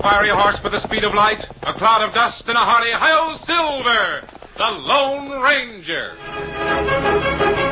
fiery horse with the speed of light, a cloud of dust, and a hearty Hi-Yo Silver, the Lone Ranger.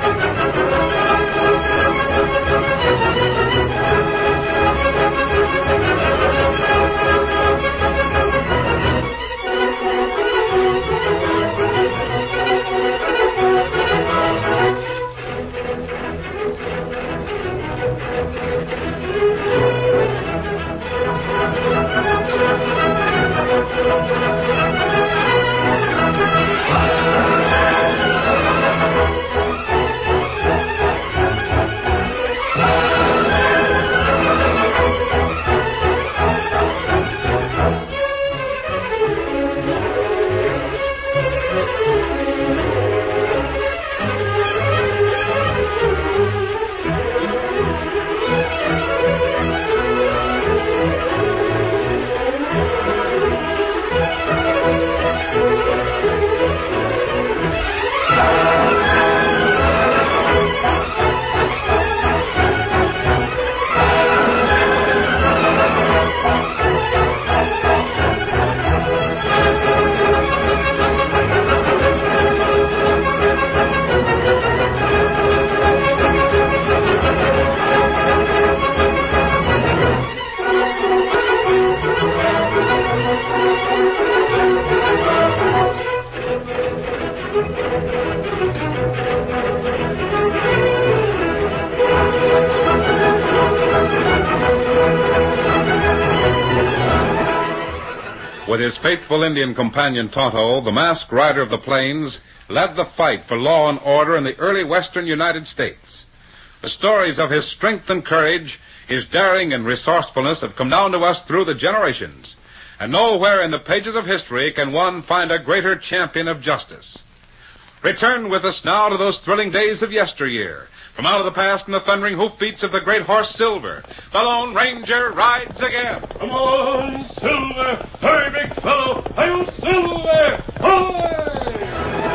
With his faithful Indian companion Tonto, the masked rider of the plains led the fight for law and order in the early western United States. The stories of his strength and courage, his daring and resourcefulness have come down to us through the generations. And nowhere in the pages of history can one find a greater champion of justice. Return with us now to those thrilling days of yesteryear. From out of the past and the thundering hoofbeats of the great horse Silver, the Lone Ranger rides again. Come on, Silver! Hurry, big fellow! Hi-Yo Silver! Hurry!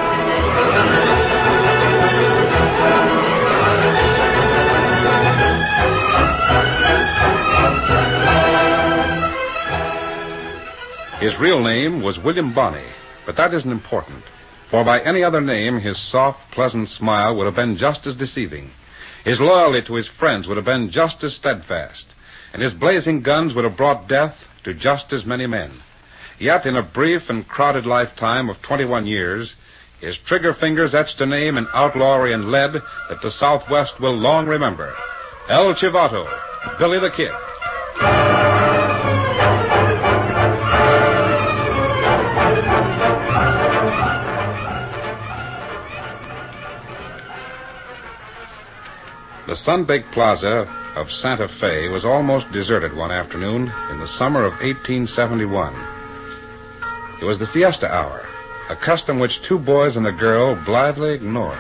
His real name was William Bonney, but that isn't important. For by any other name, his soft, pleasant smile would have been just as deceiving. His loyalty to his friends would have been just as steadfast. And his blazing guns would have brought death to just as many men. Yet, in a brief and crowded lifetime of 21 years, his trigger fingers etched a name in outlawry and lead that the Southwest will long remember. El Chivato, Billy the Kid. The sun-baked plaza of Santa Fe was almost deserted one afternoon in the summer of 1871. It was the siesta hour, a custom which two boys and a girl blithely ignored.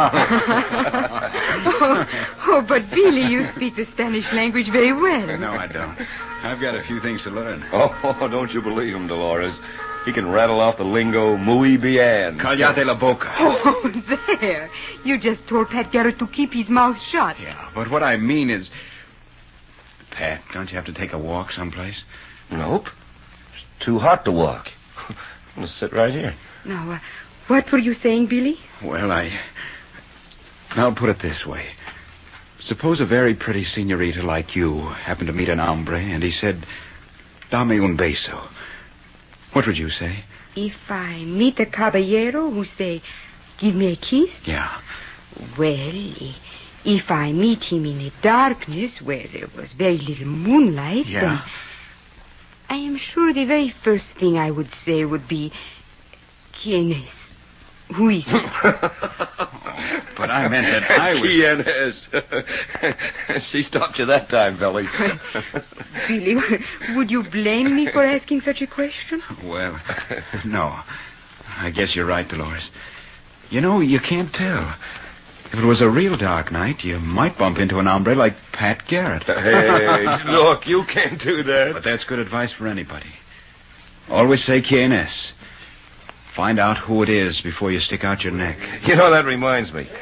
But Billy, you speak the Spanish language very well. No, I don't. I've got a few things to learn. Oh, don't you believe him, Dolores. He can rattle off the lingo muy bien. Cállate la boca. Oh, there. You just told Pat Garrett to keep his mouth shut. Yeah, but what I mean is... Pat, don't you have to take a walk someplace? Nope. It's too hot to walk. I'm going to sit right here. Now, what were you saying, Billy? Well, I'll put it this way. Suppose a very pretty senorita like you happened to meet an hombre, and he said, Dame un beso. What would you say? If I meet a caballero who say, give me a kiss? Yeah. Well, if I meet him in the darkness where there was very little moonlight, then I am sure the very first thing I would say would be, ¿Quién es? Who is it? But I meant that I was... ¿Quién es? She stopped you that time, Billy. Billy, would you blame me for asking such a question? Well, no. I guess you're right, Dolores. You know, you can't tell. If it was a real dark night, you might bump into an hombre like Pat Garrett. Hey, look, you can't do that. But that's good advice for anybody. Always say ¿Quién es? Find out who it is before you stick out your neck. You know, that reminds me.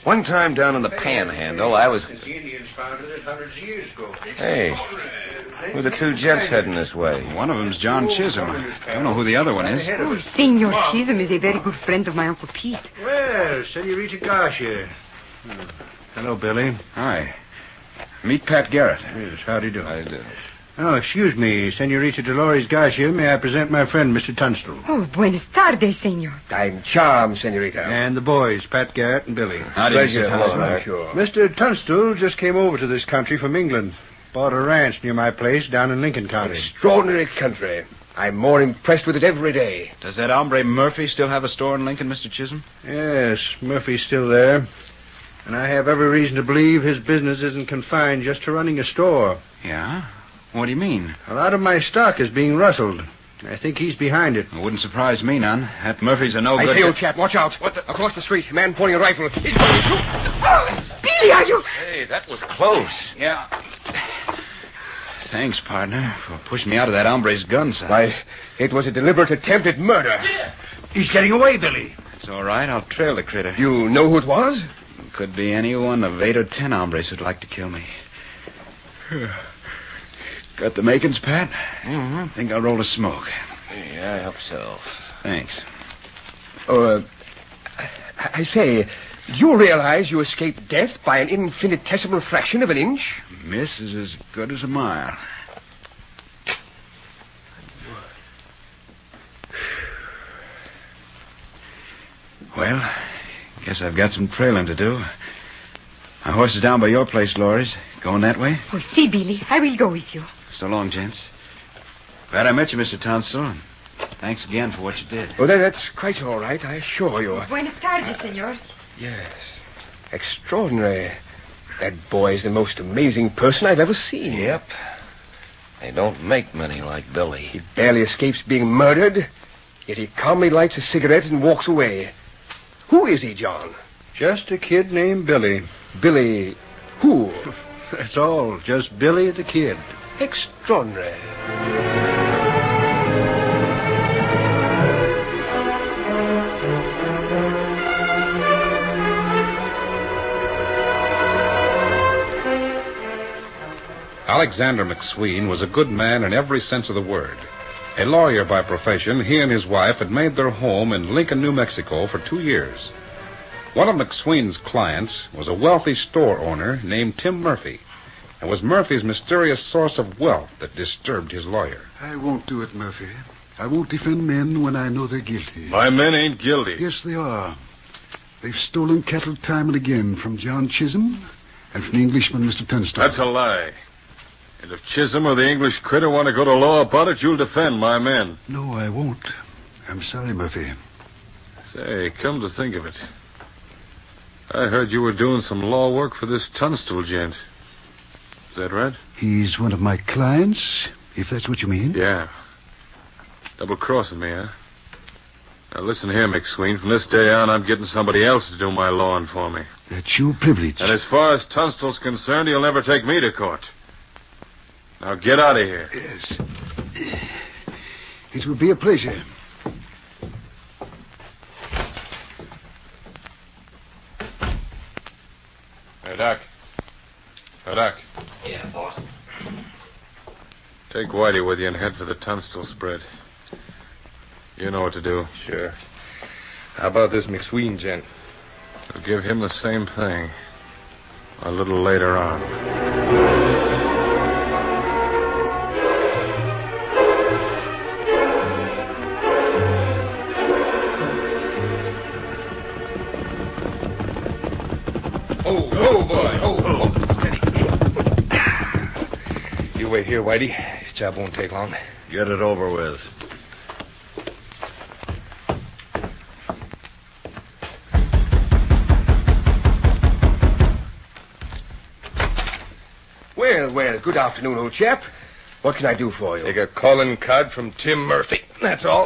One time down in the Panhandle, I was... The Indians founded it hundreds of years ago. Hey, who are the two gents heading this way? One of them's John Chisholm. I don't know who the other one is. Oh, Senor Chisholm is a very good friend of my Uncle Pete. Well, Senorita Garcia. Hello, Billy. Hi. Meet Pat Garrett. Yes, how do you do? I do. Oh, excuse me, Senorita Dolores Garcia. May I present my friend, Mr. Tunstall? Oh, buenas tardes, senor. I'm charmed, Senorita. And the boys, Pat Garrett and Billy. How do you Pleasure, do, hello, Tunstall? sure. Mr. Tunstall just came over to this country from England. Bought a ranch near my place down in Lincoln County. Extraordinary country. I'm more impressed with it every day. Does that hombre Murphy still have a store in Lincoln, Mr. Chisholm? Yes, Murphy's still there. And I have every reason to believe his business isn't confined just to running a store. Yeah? What do you mean? A lot of my stock is being rustled. I think he's behind it. It wouldn't surprise me none. That Murphy's a no-good... I say, old chap, watch out. Across the street, a man pointing a rifle. He's going to shoot. Oh, Billy, are you... Hey, that was close. Yeah. Thanks, partner, for pushing me out of that hombre's gun sight. Why, it was a deliberate attempted murder. He's getting away, Billy. It's all right. I'll trail the critter. You know who it was? Could be any one of 8 or 10 hombres who'd like to kill me. Got the makings, Pat? Mm-hmm. Think I'll roll a smoke. Yeah, I hope so. Thanks. I say, do you realize you escaped death by an infinitesimal fraction of an inch? Miss is as good as a mile. Well, guess I've got some trailing to do. My horse is down by your place, Loris. Going that way? Oh, see, Billy, I will go with you. So long, gents. Glad I met you, Mr. Tunstall, and thanks again for what you did. Oh, that's quite all right, I assure you. Buenas tardes, senor. Yes. Extraordinary. That boy's the most amazing person I've ever seen. Yep. They don't make many like Billy. He barely escapes being murdered, yet he calmly lights a cigarette and walks away. Who is he, John? Just a kid named Billy. Billy who? That's all. Just Billy the Kid. Extraordinary. Alexander McSween was a good man in every sense of the word. A lawyer by profession, he and his wife had made their home in Lincoln, New Mexico for 2 years. One of McSween's clients was a wealthy store owner named Tim Murphy. It was Murphy's mysterious source of wealth that disturbed his lawyer. I won't do it, Murphy. I won't defend men when I know they're guilty. My men ain't guilty. Yes, they are. They've stolen cattle time and again from John Chisholm and from the Englishman, Mr. Tunstall. That's a lie. And if Chisholm or the English critter want to go to law about it, you'll defend my men. No, I won't. I'm sorry, Murphy. Say, come to think of it, I heard you were doing some law work for this Tunstall gent. Is that right? He's one of my clients, if that's what you mean. Yeah. Double-crossing me, huh? Now, listen here, McSween. From this day on, I'm getting somebody else to do my lawing for me. That's your privilege. And as far as Tunstall's concerned, he'll never take me to court. Now, get out of here. Yes. It will be a pleasure. Hey, Doc. Hey, Doc. Yeah, boss. Take Whitey with you and head for the Tunstall spread. You know what to do. Sure. How about this McSween gent? We'll give him the same thing. A little later on. Oh, boy. Oh, steady. You wait here, Whitey. This job won't take long. Get it over with. Well, good afternoon, old chap. What can I do for you? Take a calling card from Tim Murphy. That's all.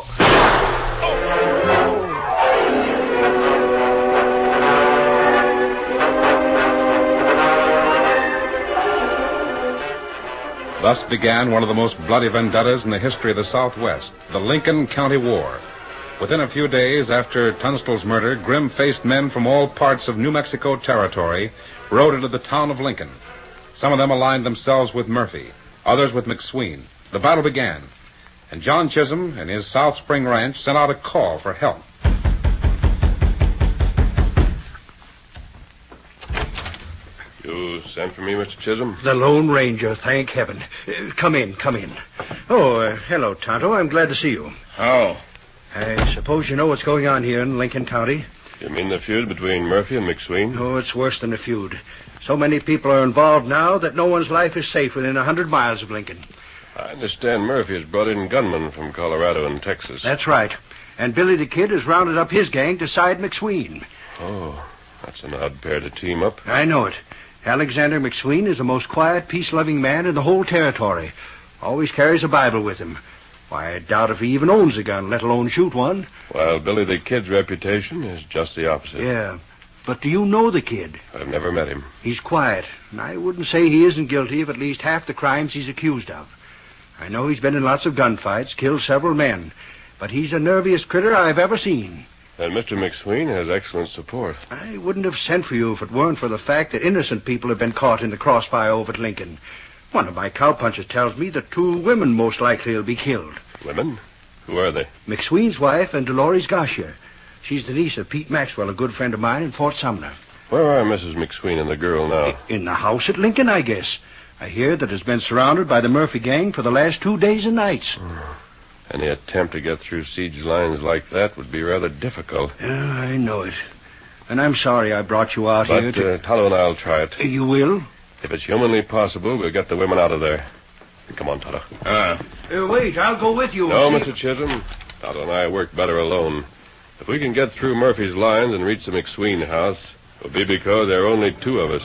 Thus began one of the most bloody vendettas in the history of the Southwest, the Lincoln County War. Within a few days after Tunstall's murder, grim-faced men from all parts of New Mexico territory rode into the town of Lincoln. Some of them aligned themselves with Murphy, others with McSween. The battle began, and John Chisholm and his South Spring Ranch sent out a call for help. You sent for me, Mr. Chisholm? The Lone Ranger, thank heaven. Come in. Oh, hello, Tonto. I'm glad to see you. How? I suppose you know what's going on here in Lincoln County? You mean the feud between Murphy and McSween? Oh, it's worse than a feud. So many people are involved now that no one's life is safe within 100 miles of Lincoln. I understand Murphy has brought in gunmen from Colorado and Texas. That's right. And Billy the Kid has rounded up his gang to side McSween. Oh, that's an odd pair to team up. I know it. Alexander McSween is the most quiet, peace-loving man in the whole territory. Always carries a Bible with him. Why, I doubt if he even owns a gun, let alone shoot one. While Billy the Kid's reputation is just the opposite. Yeah. But do you know the Kid? I've never met him. He's quiet, and I wouldn't say he isn't guilty of at least half the crimes he's accused of. I know he's been in lots of gunfights, killed several men, but he's the nerviest critter I've ever seen. And Mr. McSween has excellent support. I wouldn't have sent for you if it weren't for the fact that innocent people have been caught in the crossfire over at Lincoln. One of my cowpunchers tells me that 2 women most likely will be killed. Women? Who are they? McSween's wife and Dolores Garcia. She's the niece of Pete Maxwell, a good friend of mine in Fort Sumner. Where are Mrs. McSween and the girl now? In the house at Lincoln, I guess. I hear that it's been surrounded by the Murphy gang for the last 2 days and nights. Any attempt to get through siege lines like that would be rather difficult. Yeah, I know it. And I'm sorry I brought you out here to... Tonto and I'll try it. You will? If it's humanly possible, we'll get the women out of there. Come on, Tonto. Wait, I'll go with you. No, Mr. Chisholm. Tonto and I work better alone. If we can get through Murphy's lines and reach the McSween house, it'll be because there are only 2 of us.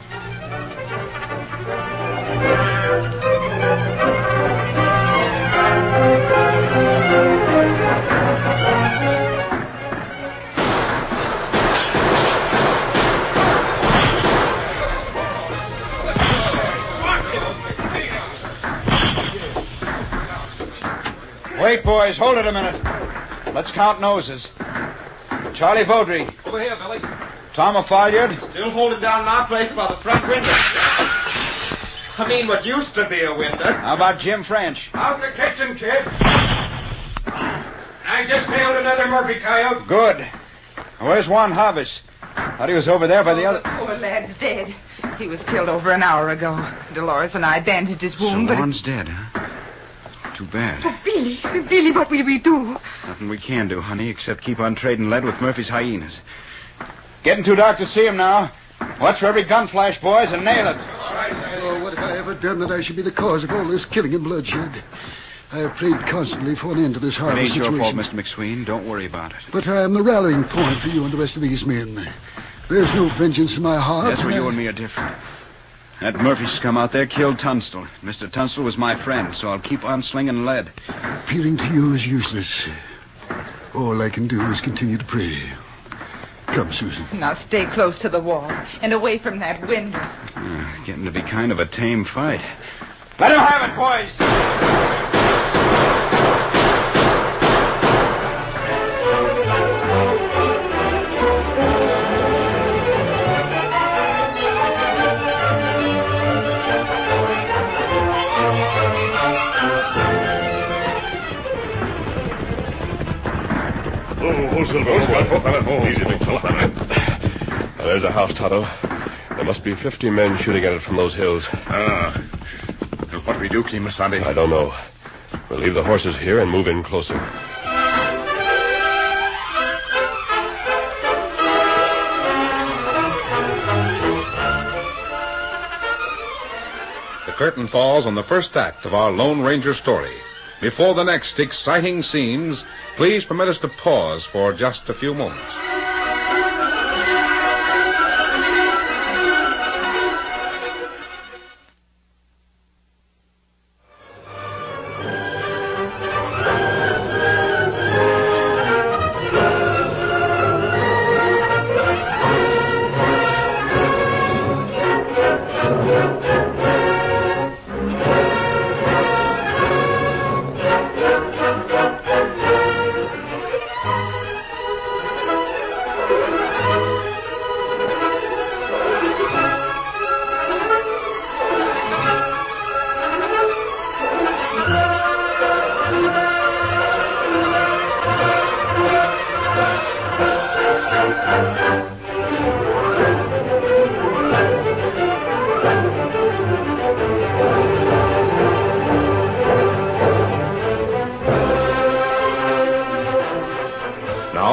Wait, boys. Hold it a minute. Let's count noses. Charlie Vaudry. Over here, Billy. Tom O'Folliard. Still holding down our place by the front window. I mean, what used to be a window. How about Jim French? Out the kitchen, kid. I just nailed another Murphy coyote. Good. Where's Juan Harvis? Thought he was over there by the other... The poor lad's dead. He was killed over an hour ago. Dolores and I bandaged his wound, So Juan's dead, huh? Too bad. Oh, Billy, what will we do? Nothing we can do, honey, except keep on trading lead with Murphy's hyenas. Getting too dark to see him now. Watch for every gun flash, boys, and nail it. Oh, what have I ever done that I should be the cause of all this killing and bloodshed? I have prayed constantly for an end to this horrible It ain't situation. your fault, Mr. McSween. Don't worry about it. But I am the rallying point for you and the rest of these men. There's no vengeance in my heart. That's where you and me are different. That Murphy scum out there killed Tunstall. Mr. Tunstall was my friend, so I'll keep on slinging lead. Appealing to you is useless. All I can do is continue to pray. Come, Susan. Now stay close to the wall and away from that window. Getting to be kind of a tame fight. Let him have it, boys! Easy, big fella. Now, there's a house, Tonto. There must be 50 men shooting at it from those hills. What do we do, Kimasabi? I don't know. We'll leave the horses here and move in closer. The curtain falls on the first act of our Lone Ranger story. Before the next exciting scenes, please permit us to pause for just a few moments.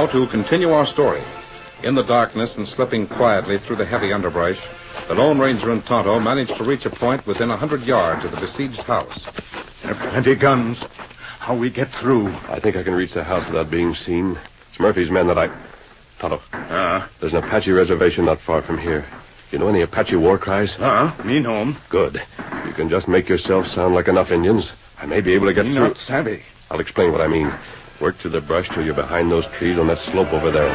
to continue our story. In the darkness and slipping quietly through the heavy underbrush, the Lone Ranger and Tonto managed to reach a point within 100 yards of the besieged house. There are plenty of guns. How we get through? I think I can reach the house without being seen. It's Murphy's men that Tonto. There's an Apache reservation not far from here. You know any Apache war cries? Me know 'em. Good. You can just make yourself sound like enough Indians. I may be able to get through. Not savvy. I'll explain what I mean. Work through the brush till you're behind those trees on that slope over there.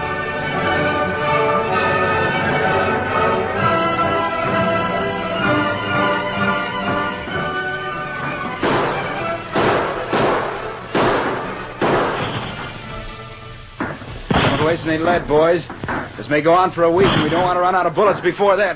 Don't waste any lead, boys. This may go on for a week, and we don't want to run out of bullets before then.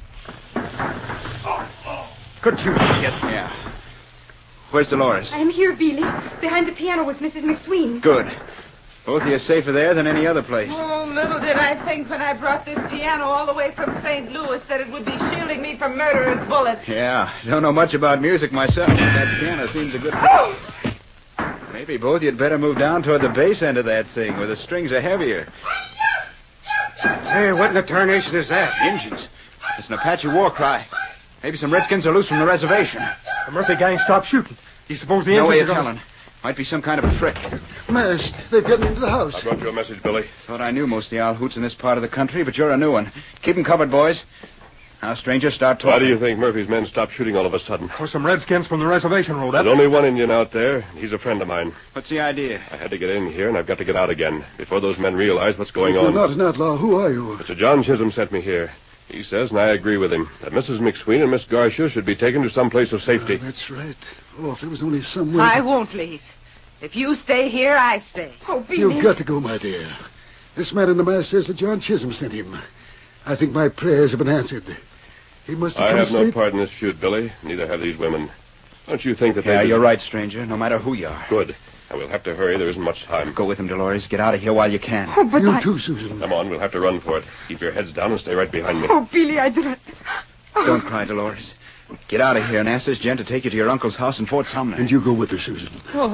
Could you get... Yeah. Where's Dolores? I am here, Billy. Behind the piano with Mrs. McSween. Good. Both of you safer there than any other place. Oh, little did I think when I brought this piano all the way from St. Louis that it would be shielding me from murderers' bullets. Yeah, don't know much about music myself, but that piano seems a good... Maybe both you'd better move down toward the bass end of that thing, where the strings are heavier. Hey, what in the tarnation is that? Injuns. It's an Apache war cry. Maybe some redskins are loose from the reservation. The Murphy gang stopped shooting. Do you suppose the No way Indians of are telling. Might be some kind of a trick. Masked. They've gotten into the house. I brought you a message, Billy. Thought I knew most of the owl hoots in this part of the country, but you're a new one. Keep them covered, boys. Now, stranger, start talking. Why do you think Murphy's men stopped shooting all of a sudden? Or some redskins from the reservation rode up. There's only one Indian out there. He's a friend of mine. What's the idea? I had to get in here, and I've got to get out again before those men realize what's going If you're on. not an outlaw, who are you? Mr. John Chisholm sent me here. He says, and I agree with him, that Mrs. McSween and Miss Garcia should be taken to some place of safety. That's right. Oh, if there was only some way... I won't leave. If you stay here, I stay. Oh, Billy. You've got to go, my dear. This man in the mask says that John Chisholm sent him. I think my prayers have been answered. He must have I come have no straight... part in this feud, Billy. Neither have these women. Don't you think that Yeah, they... you're right, stranger, no matter who you are. Good. And we'll have to hurry. There isn't much time. Go with him, Dolores. Get out of here while you can. Oh, but You too, Susan. Come on, we'll have to run for it. Keep your heads down and stay right behind me. Oh, Billy, I do not... Don't cry, Dolores. Get out of here and ask this gent to take you to your uncle's house in Fort Sumner. And you go with her, Susan. Oh,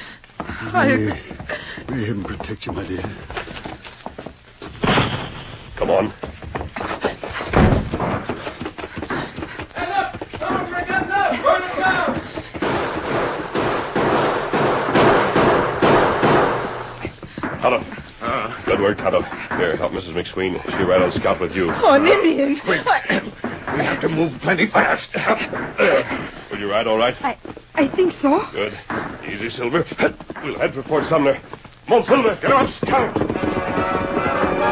May heaven protect you, my dear. Come on. Tonto. Good work, Tonto. Here, help Mrs. McSween. She'll ride on scout with you. Oh, an Indian. We have to move plenty fast. Will you ride all right? I think so. Good. Easy, Silver. We'll head for Fort Sumner. Come on, Silver. Get on, scout.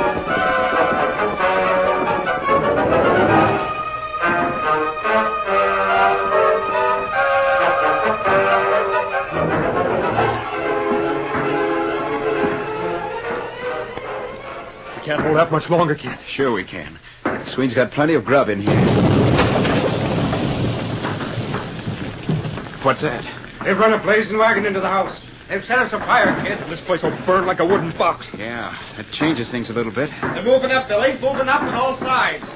We can't hold out much longer, kid. Sure we can. Sween's got plenty of grub in here. What's that? They've run a blazing wagon into the house. They've set us afire, kid. This place will burn like a wooden box. Yeah, that changes things a little bit. They're moving up, Billy. Moving up on all sides.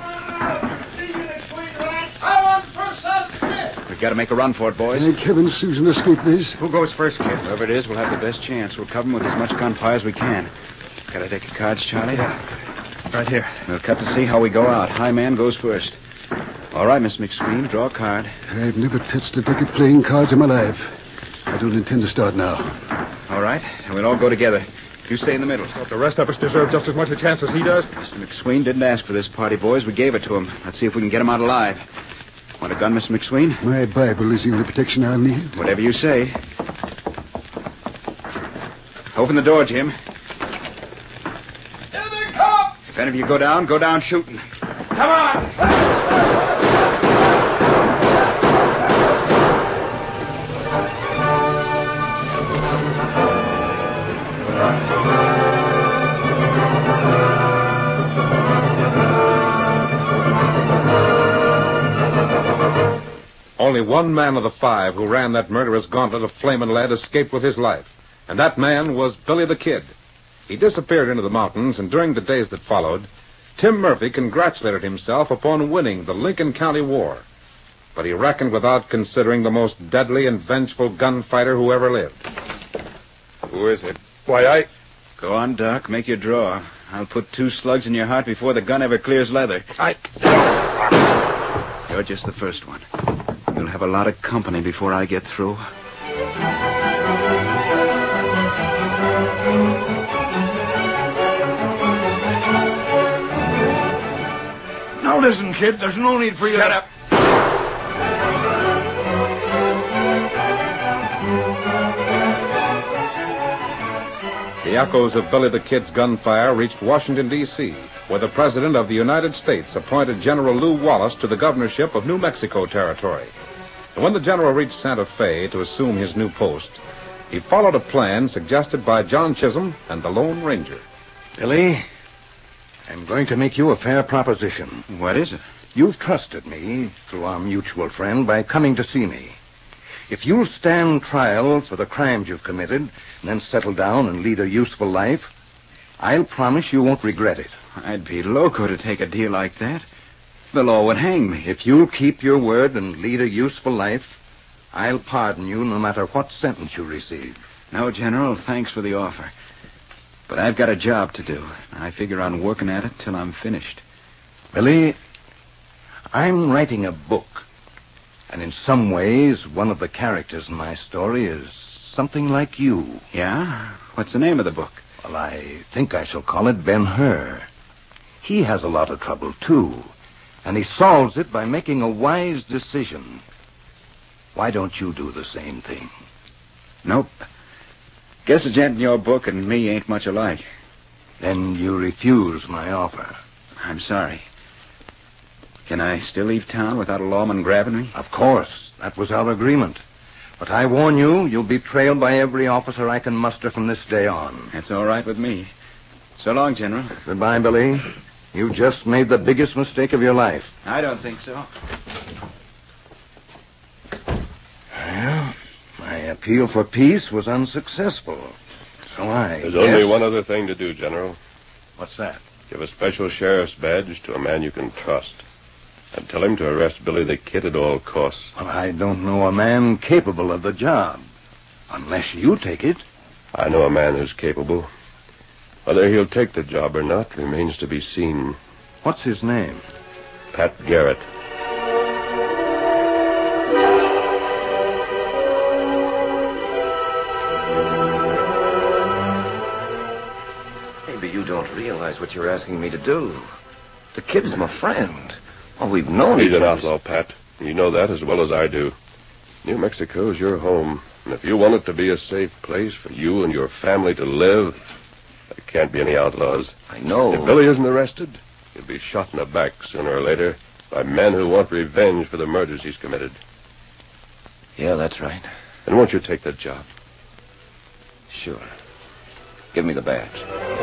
We've got to make a run for it, boys. Thank heaven Susan escaped this. Who goes first, kid? Whoever it is, we'll have the best chance. We'll cover them with as much gunfire as we can. Got a deck of cards, Charlie? Right here. We'll cut to see how we go out. High man goes first. All right, Miss McSween, draw a card. I've never touched a deck of playing cards in my life. I don't intend to start now. All right, and we'll all go together. You stay in the middle. Well, the rest of us deserve just as much a chance as he does. Mr. McSween didn't ask for this party, boys. We gave it to him. Let's see if we can get him out alive. Want a gun, Mr. McSween? My Bible is the only protection I'll need. Whatever you say. Open the door, Jim. Here they come! If any of you go down shooting. Come on! Only one man of the 5 who ran that murderous gauntlet of flame and lead escaped with his life, and that man was Billy the Kid. He disappeared into the mountains, and during the days that followed, Tim Murphy congratulated himself upon winning the Lincoln County War. But he reckoned without considering the most deadly and vengeful gunfighter who ever lived. Who is it? Why, Go on, Doc. Make your draw. I'll put 2 slugs in your heart before the gun ever clears leather. You're just the first one. You'll have a lot of company before I get through. Now listen, kid. There's no need for you. Shut up. The echoes of Billy the Kid's gunfire reached Washington, D.C., where the President of the United States appointed General Lew Wallace to the governorship of New Mexico Territory. And when the general reached Santa Fe to assume his new post, he followed a plan suggested by John Chisholm and the Lone Ranger. Billy, I'm going to make you a fair proposition. What is it? You've trusted me through our mutual friend by coming to see me. If you'll stand trial for the crimes you've committed and then settle down and lead a useful life, I'll promise you won't regret it. I'd be loco to take a deal like that. The law would hang me. If you'll keep your word and lead a useful life, I'll pardon you no matter what sentence you receive. No, General, thanks for the offer. But I've got a job to do. I figure on working at it till I'm finished. Billy, I'm writing a book. And in some ways, one of the characters in my story is something like you. Yeah? What's the name of the book? Well, I think I shall call it Ben-Hur. He has a lot of trouble, too. And he solves it by making a wise decision. Why don't you do the same thing? Nope. Guess the gent in your book and me ain't much alike. Then you refuse my offer. I'm sorry. Can I still leave town without a lawman grabbing me? Of course. That was our agreement. But I warn you, you'll be trailed by every officer I can muster from this day on. That's all right with me. So long, General. Goodbye, Billy. You just made the biggest mistake of your life. I don't think so. Well, my appeal for peace was unsuccessful. So There's only one other thing to do, General. What's that? Give a special sheriff's badge to a man you can trust. And tell him to arrest Billy the Kid at all costs. Well, I don't know a man capable of the job. Unless you take it. I know a man who's capable. Whether he'll take the job or not remains to be seen. What's his name? Pat Garrett. Maybe you don't realize what you're asking me to do. The kid's my friend. Oh, we've known He's each an other. outlaw, Pat. You know that as well as I do. New Mexico's your home. And if you want it to be a safe place for you and your family to live, there can't be any outlaws. I know. If Billy isn't arrested, he'll be shot in the back sooner or later by men who want revenge for the murders he's committed. Yeah, that's right. And won't you take that job? Sure. Give me the badge.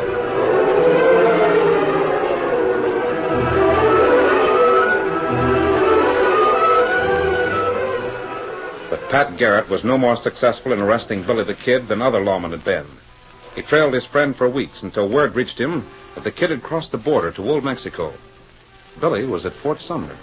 But Pat Garrett was no more successful in arresting Billy the Kid than other lawmen had been. He trailed his friend for weeks until word reached him that the Kid had crossed the border to Old Mexico. Billy was at Fort Sumner.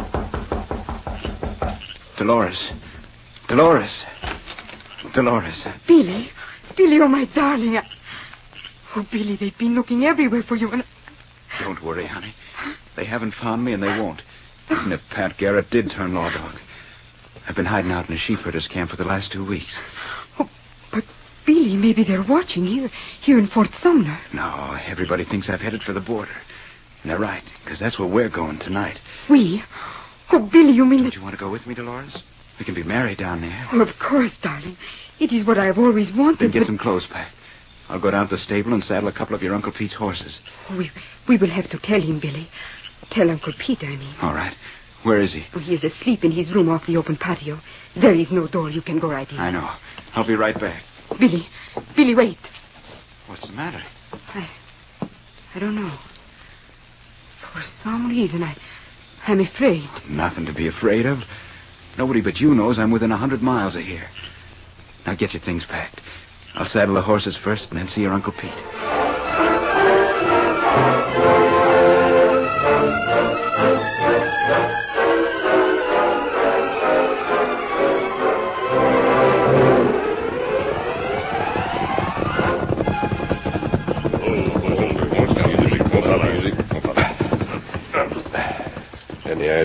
Dolores. Dolores. Dolores. Billy. Billy, oh, my darling. Oh, Billy, they've been looking everywhere for you, and... Don't worry, honey. They haven't found me, and they won't. Even if Pat Garrett did turn law dog. I've been hiding out in a sheepherder's camp for the last 2 weeks. Oh, but, Billy, maybe they're watching here in Fort Sumner. No, everybody thinks I've headed for the border. And they're right, because that's where we're going tonight. We? Oh, Billy, you mean Don't you want to go with me, Dolores? We can be married down there. Oh, of course, darling. It is what I've always wanted. Then get some clothes packed. I'll go down to the stable and saddle a couple of your Uncle Pete's horses. We will have to tell him, Billy. Tell Uncle Pete, I mean. All right. Where is he? Oh, he is asleep in his room off the open patio. There is no door. You can go right in. I know. I'll be right back. Billy, wait. What's the matter? I don't know. For some reason, I'm afraid. Nothing to be afraid of. Nobody but you knows I'm within 100 miles of here. Now get your things packed. I'll saddle the horses first and then see your Uncle Pete.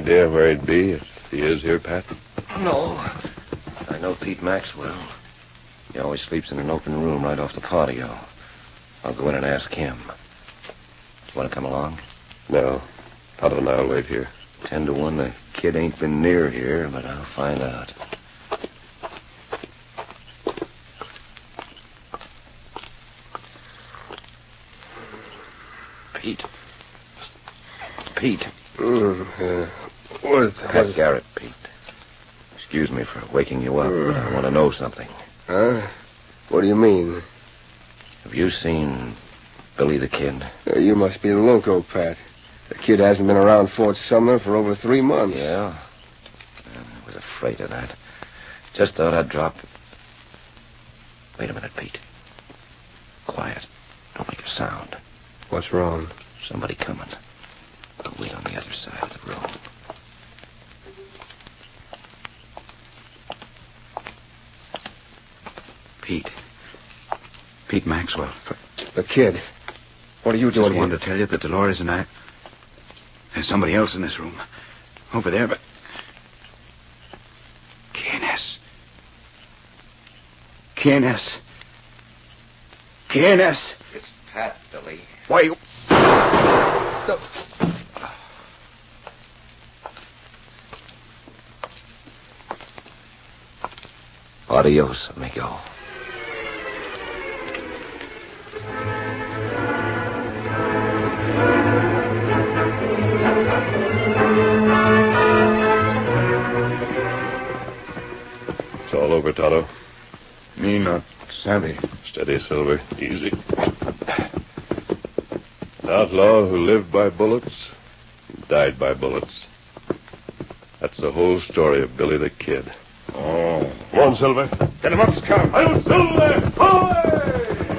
idea where he'd be if he is here, Pat? No. I know Pete Maxwell. He always sleeps in an open room right off the patio. I'll go in and ask him. You want to come along? No. Tonto and I'll wait here. 10 to 1, the kid ain't been near here, but I'll find out. Pete. What's Pat Garrett, Pete. Excuse me for waking you up, but I want to know something. Huh? What do you mean? Have you seen Billy the Kid? You must be loco, Pat. The kid hasn't been around Fort Sumner for over 3 months. Yeah? I was afraid of that. Just thought I'd drop... Wait a minute, Pete. Quiet. Don't make a sound. What's wrong? Somebody coming. I'll wait on the other side of the room. Pete Maxwell. The kid. What are you doing I here? wanted to tell you that Dolores and I... There's somebody else in this room. Over there, but... KNS. It's Pat, Billy. Why, you... Adios, amigo. It's all over, Tonto. Me not savvy. Steady, Silver. Easy. An outlaw who lived by bullets, died by bullets. That's the whole story of Billy the Kid. Oh. Come on, Silver. Get him up, Scout. I'm Silver! Away!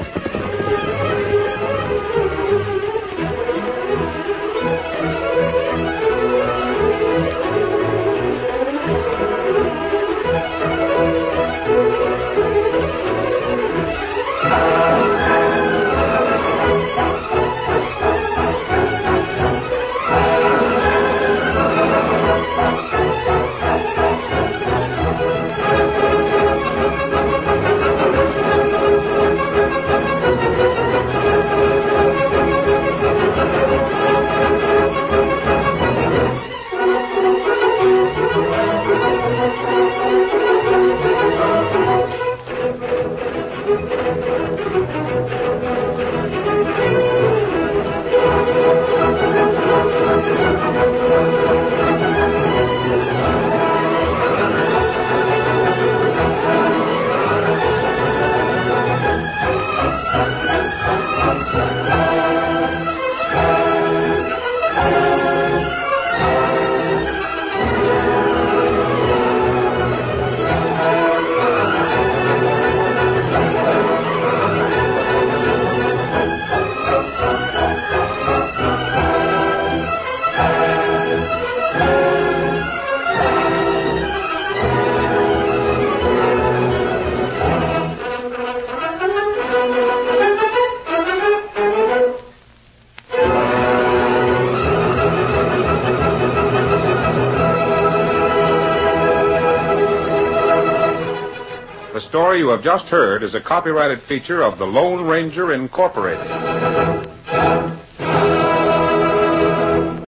The story you have just heard is a copyrighted feature of the Lone Ranger Incorporated.